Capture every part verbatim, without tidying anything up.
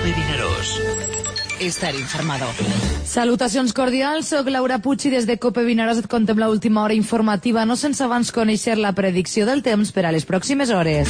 Cope Vinaròs. Estar informado. Salutacions cordials, soc Laura Puig i des de Cope Vinaròs et contem l'última hora informativa, no sense abans conèixer la predicció del temps per a les pròximes hores.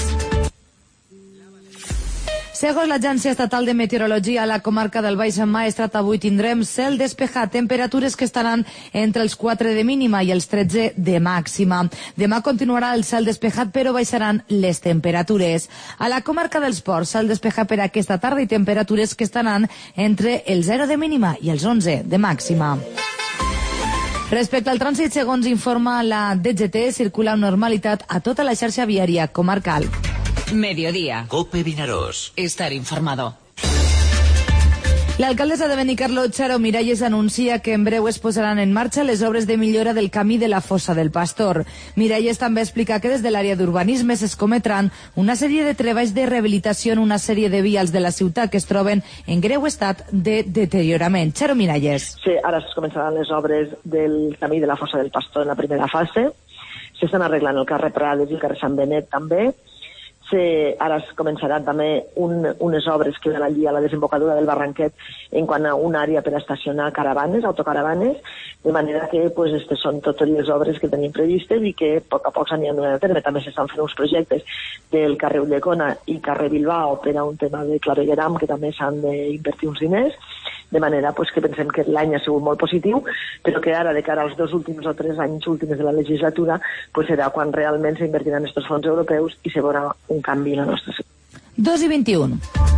Segons l'Agència Estatal de Meteorologia, a la comarca del Baix Maestrat avui tindrem cel despejat, temperatures que estaran entre els quatre de mínima i els tretze de màxima. Demà continuarà el cel despejat, però baixaran les temperatures. A la comarca dels Ports, cel despejat per aquesta tarda i temperatures que estaran entre el zero de mínima i els onze de màxima. Respecte al trànsit, segons informa la D G T, circula amb normalitat a tota la xarxa viària comarcal. Mediodía. Cope Vinaròs. Estar informado. L'alcaldessa de Benicarló, Charo Miralles, anuncia que en breu es posaran en marxa les obres de millora del camí de la Fossa del Pastor. Miralles també explica que des de l'àrea d'urbanisme s'escometran una sèrie de treballs de rehabilitació en una sèrie de vials de la ciutat que es troben en greu estat de deteriorament. Charo Miralles. Sí, ara es començaran les obres del camí de la Fossa del Pastor en la primera fase. S'estan arreglant el carrer Prades i el carrer Sant Benet també. Se, ara es començarà també un, unes obres que van allí a la desembocadura del Barranquet en quant a una àrea per a estacionar caravanes, autocaravanes, de manera que pues, este són totes les obres que tenim previstes i que a poc a poc s'aniran donant a terme. També s'estan fent uns projectes del carrer Ulldecona i carrer Bilbao per a un tema de clavegueram que també s'han d'invertir uns diners, de manera pues, que pensem que l'any ha sigut molt positiu, però que ara, de cara als dos últims o tres anys últims de la legislatura, pues, serà quan realment s'invertiran aquests fons europeus i se veurà un canvi en la nostra ciutat. dos i vint-i-un.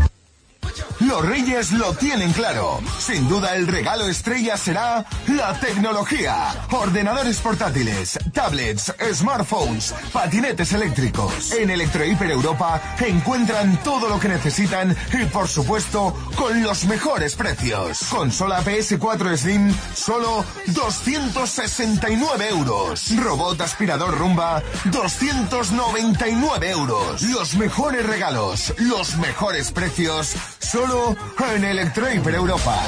Los Reyes lo tienen claro. Sin duda el regalo estrella será la tecnología. Ordenadores portátiles, tablets, smartphones, patinetes eléctricos. En Electrohiper Europa encuentran todo lo que necesitan y, por supuesto, con los mejores precios. Consola P S cuatro Slim, solo doscientos sesenta y nueve euros. Robot aspirador Rumba, doscientos noventa y nueve euros. Los mejores regalos, los mejores precios, solo en Electrohiper Europa.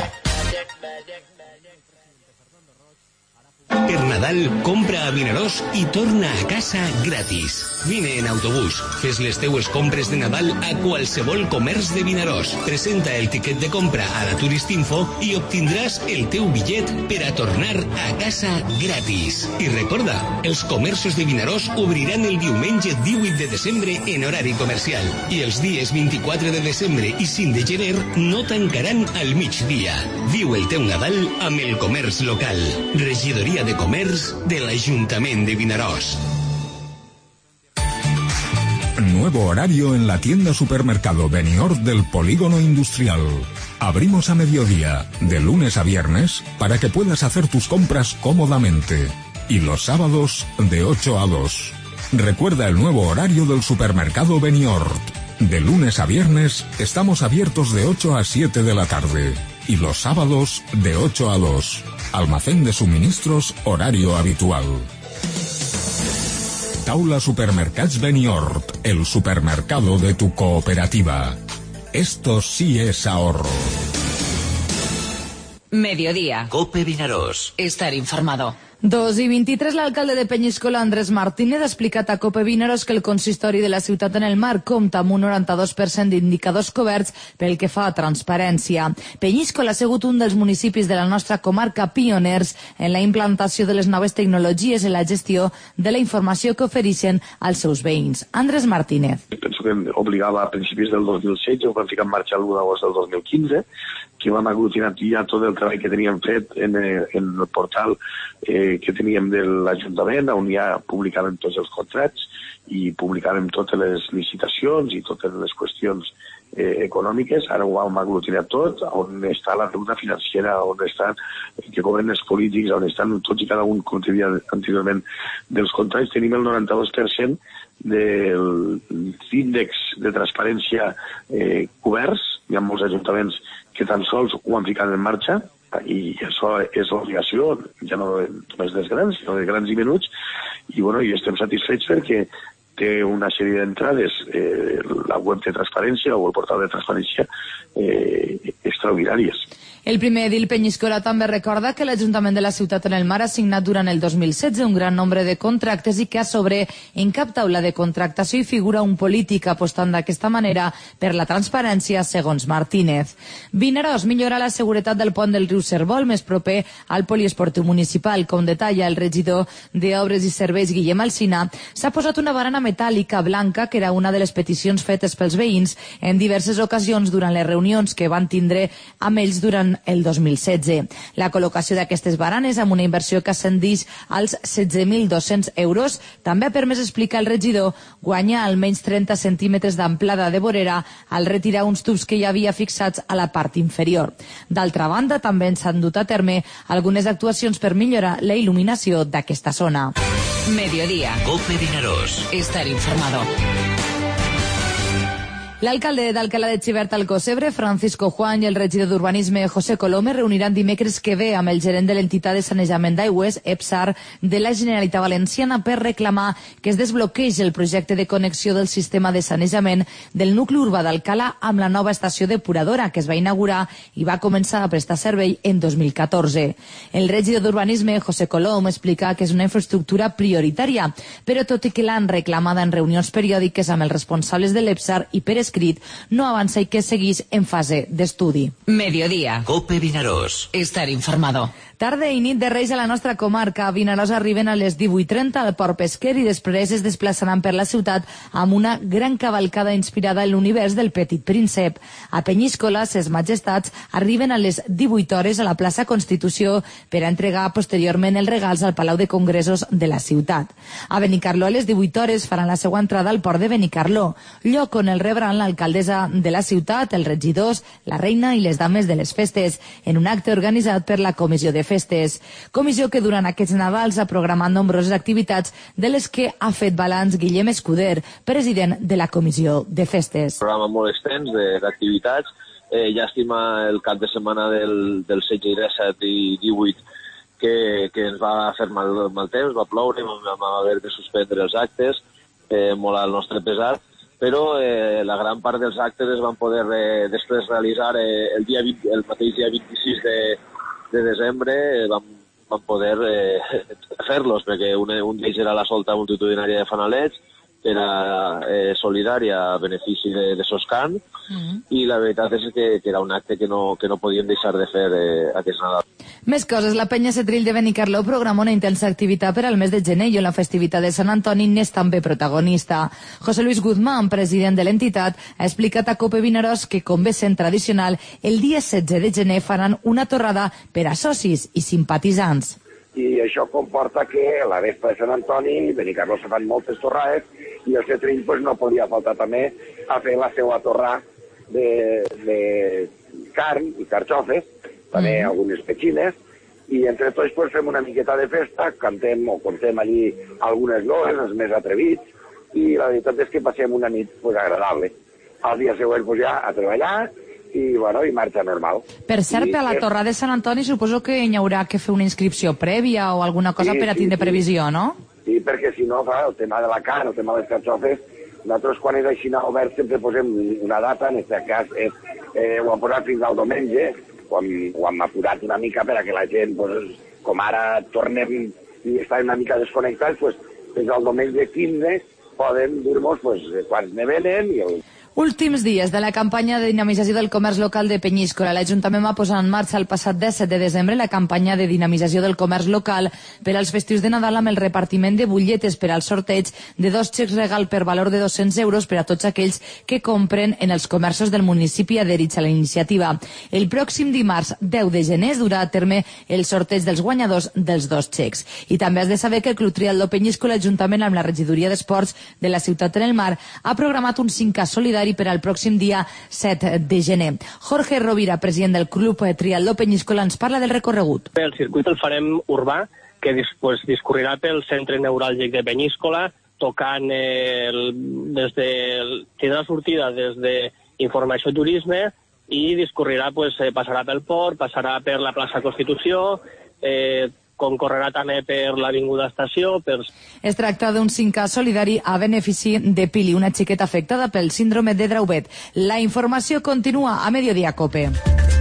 Per Nadal, compra a Vinaròs i torna a casa gratis. Vine en autobús, fes les teues compres de Nadal a qualsevol comerç de Vinaròs. Presenta el tiquet de compra a la Turistinfo i obtindràs el teu bitllet per a tornar a casa gratis. I recorda, els comerços de Vinaròs obriran el diumenge divuit de desembre en horari comercial i els dies vint-i-quatre de desembre i cinc de gener no tancaran al migdia. Viu el teu Nadal amb el comerç local. Regidoria de Comerç de l'Ajuntament de Vinaròs. Nuevo horario en la tienda supermercado Beniort del Polígono Industrial. Abrimos a mediodía, de lunes a viernes, para que puedas hacer tus compras cómodamente. Y los sábados, de ocho a dos. Recuerda el nuevo horario del supermercado Beniort. De lunes a viernes, estamos abiertos de ocho a siete de la tarde. Y los sábados, de ocho a dos. Almacén de suministros, horario habitual. Taula Supermercats Beniort, el supermercado de tu cooperativa. Esto sí es ahorro. Mediodía. Cope Vinaròs. Estar informado. dos i vint-i-tres, l'alcalde de Peñíscola, Andrés Martínez, ha explicat a Cope Vinaròs que el consistori de la ciutat en el mar compta amb un noranta-dos per cent d'indicadors coberts pel que fa a transparència. Peñíscola ha sigut un dels municipis de la nostra comarca pioners en la implantació de les noves tecnologies i la gestió de la informació que ofereixen als seus veïns. Andrés Martínez. Penso que obligava a principis del dos mil setze, ho vam ficar en marxa l'u d'agost del dos mil quinze, que vam aglutinar ja tot el treball que teníem fet en, en el portal eh, que teníem de l'Ajuntament, on ja publicàvem tots els contrats i publicàvem totes les licitacions i totes les qüestions eh, econòmiques. Ara ho vam aglutinar tot, on està la ruta financera, on estan, que cobren els polítics, on estan tots i cada un, com te deia anteriorment, dels contrats. Tenim el noranta-dos per cent dels índexs de transparència eh, coberts. Hi ha molts ajuntaments que tan sols ho han ficat en marxa, i això és l'obligació, ja no només dels grans, sinó de grans i menuts, i, bueno, i estem satisfets perquè té una sèrie d'entrades, eh, la web de transparència o el portal de transparència, eh, extraordinàries. El primer edil Penyíscola també recorda que l'Ajuntament de la Ciutat en el Mar ha signat durant el dos mil setze un gran nombre de contractes i que a sobre en cap taula de contractació hi figura un polític apostant d'aquesta manera per la transparència, segons Martínez. Vinaròs millora la seguretat del pont del riu Servol, més proper al poliesportiu municipal. Com detalla el regidor d'Obres i Serveis, Guillem Alsina, s'ha posat una barana metàl·lica blanca, que era una de les peticions fetes pels veïns en diverses ocasions durant les reunions que van tindre amb ells durant el dos mil setze. La col·locació d'aquestes baranes, amb una inversió que ascendeix als setze mil dos-cents euros, també ha permès, explicar el regidor, guanyar almenys trenta centímetres d'amplada de vorera al retirar uns tubs que hi havia fixats a la part inferior. D'altra banda, també s'han dut a terme algunes actuacions per millorar la il·luminació d'aquesta zona. Mediodía. Cope Vinaròs. Estar informado. L'alcalde d'Alcalá de Xivert al Cosebre, Francisco Juan, i el regidor d'Urbanisme, José Colome, reuniran dimecres que ve amb el gerent de l'entitat de sanejament d'aigües, EPSAR, de la Generalitat Valenciana per reclamar que es desbloquegi el projecte de connexió del sistema de sanejament del nucli urbà d'Alcalá amb la nova estació depuradora que es va inaugurar i va començar a prestar servei en dos mil catorze. El regidor d'Urbanisme, José Colom, explica que és una infraestructura prioritària, però tot i que l'han reclamada en reunions periòdiques amb els responsables de l'EPSAR i per escrit, no avança i que seguís en fase d'estudi. Mediodía. Cope Vinaròs. Estar informado. Tarda i nit de Reis a la nostra comarca. A Vinaròs arriben a les divuit trenta al Port Pesquer i després es desplaçaran per la ciutat amb una gran cavalcada inspirada en l'univers del Petit Príncep. A Penyíscola, ses majestats arriben a les divuit hores a la plaça Constitució per a entregar posteriorment els regals al Palau de Congressos de la ciutat. A Benicarló, a les divuit hores, faran la seva entrada al port de Benicarló, lloc on el rebran l'alcaldessa de la ciutat, els regidors, la reina i les dames de les festes, en un acte organitzat per la Comissió de Festes. Comissió que durant aquests Nadals ha programat nombroses activitats de les que ha fet balanç Guillem Escuder, president de la Comissió de Festes. Un programa molt extens d'activitats. Eh, llàstima el cap de setmana del, del setze i disset i divuit que, que ens va fer mal, mal temps, va ploure, vam, vam haver de suspendre els actes, eh, molt al nostre pesar, però eh, la gran part dels actes es van poder eh, després realitzar eh, el, dia vint, el mateix dia vint-i-sis de, de desembre, eh, vam, vam poder eh, fer-los, perquè un, un d'ells era la solta multitudinària de fanalets, que era eh, solidària a benefici de, de Soscan, mm-hmm. i la veritat és que, que era un acte que no, que no podíem deixar de fer eh, aquest Nadal. Més coses. La Penya Setrill de Benicarló programa una intensa activitat per al mes de gener i on la festivitat de Sant Antoni n'és també protagonista. José Luis Guzmán, president de l'entitat, ha explicat a Cope Vinaròs que, com bé sent tradicional, el dia setze de gener faran una torrada per a socis i simpatitzants. I això comporta que a la vespa de Sant Antoni, Benicarló se fan moltes torrades i el Setrill pues, no podia faltar també a fer la seva torrà de, de carn i carxofes, també mm. algunes petxines, i entre tots pues, fem una miqueta de festa, cantem o contem allí algunes loes, els més atrevits, i la veritat és que passem una nit pues, agradable. Al dia següent pues, ja a treballar, i, bueno, i marxa normal. Per cert, I, a la és... torrada de Sant Antoni suposo que hi haurà que fer una inscripció prèvia o alguna cosa sí, per a tindre sí, previsió, no? Sí, perquè si no, fa el tema de la carn, el tema de les carxofes, nosaltres quan és així obert sempre posem una data, en aquest cas és, eh, ho hem posat fins al diumenge, ho hem, ho hem apurat una mica per a que la gent, pues, com ara tornem i estem una mica desconnectats, pues, fins al diumenge quinze poden dir-nos pues, quants ne venen i el... Últims dies de la campanya de dinamització del comerç local de Penyíscola. L'Ajuntament va posar en marxa el passat disset de desembre la campanya de dinamització del comerç local per als festius de Nadal amb el repartiment de butlletes per al sorteig de dos xecs regal per valor de dos-cents euros per a tots aquells que compren en els comerços del municipi adherits a la iniciativa. El pròxim dimarts deu de gener es durà a terme el sorteig dels guanyadors dels dos xecs. I també has de saber que el Club Triatló Penyíscola, juntament amb la Regidoria d'Esports de la Ciutat en el Mar, ha programat un cinquè solidari per al pròxim dia set de gener. Jorge Rovira, president del Club Triatló Penyíscola, ens parla del recorregut. El circuit el farem urbà, que pues, discorrerà pel centre neuràlgic de Penyíscola, tocant eh, el, des de, tindrà sortida des d'informació i turisme i discorrerà, pues, eh, passarà pel port, passarà per la plaça Constitució, eh, concorrerà també per l'Avinguda Estació. Per... Es tracta d'un cinc K solidari a benefici de Pili, una xiqueta afectada pel síndrome de Dravet. La informació continua a Mediodía Cope.